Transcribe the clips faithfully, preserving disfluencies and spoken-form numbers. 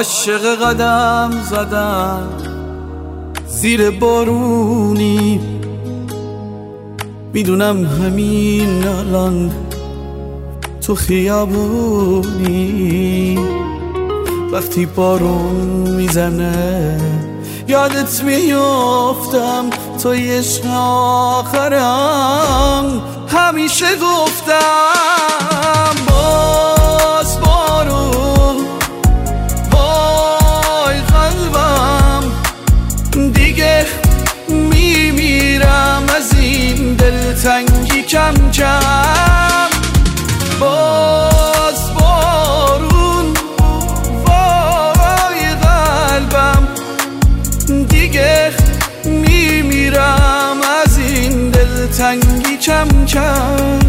عاشق قدم زدم زیر بارونی، میدونم همین الان تو خیابونی. وقتی بارون میزنه یادت میافتم، توی عشق آخرم همیشه گفتم باز بارون وای قلبم، دیگه میمیرم از این دلتنگی کم کم. باز بارون وای قلبم، دیگه میمیرم از این دلتنگی کم کم.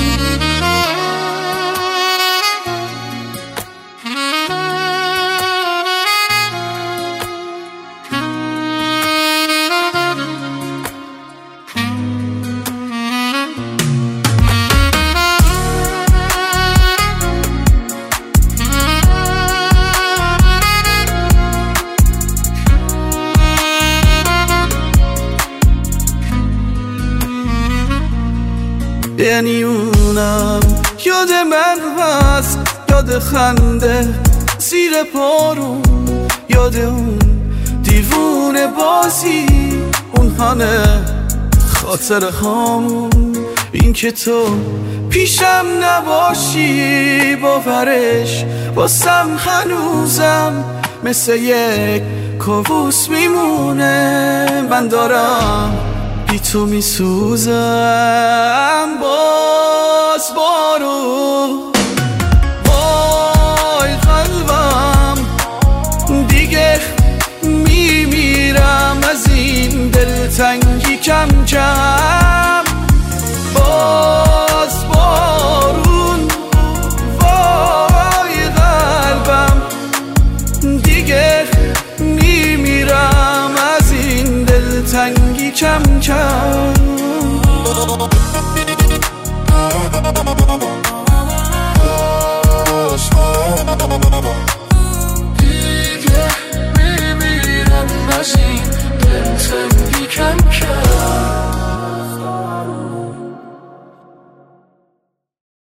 یعنی اونم یاد من هست، یاد خنده زیر پارون، یاد اون دیوونه بازی، اون همه خاطر هامون. این که تو پیشم نباشی باورش واسم هنوزم مثل یک کابوس میمونه. من دارم بی تو میسوزم. باز بارون وای قلبم، دیگه میمیرم از این دلتنگی کم کم. باز بارون وای قلبم، دیگه میمیرم از این دلتنگی کم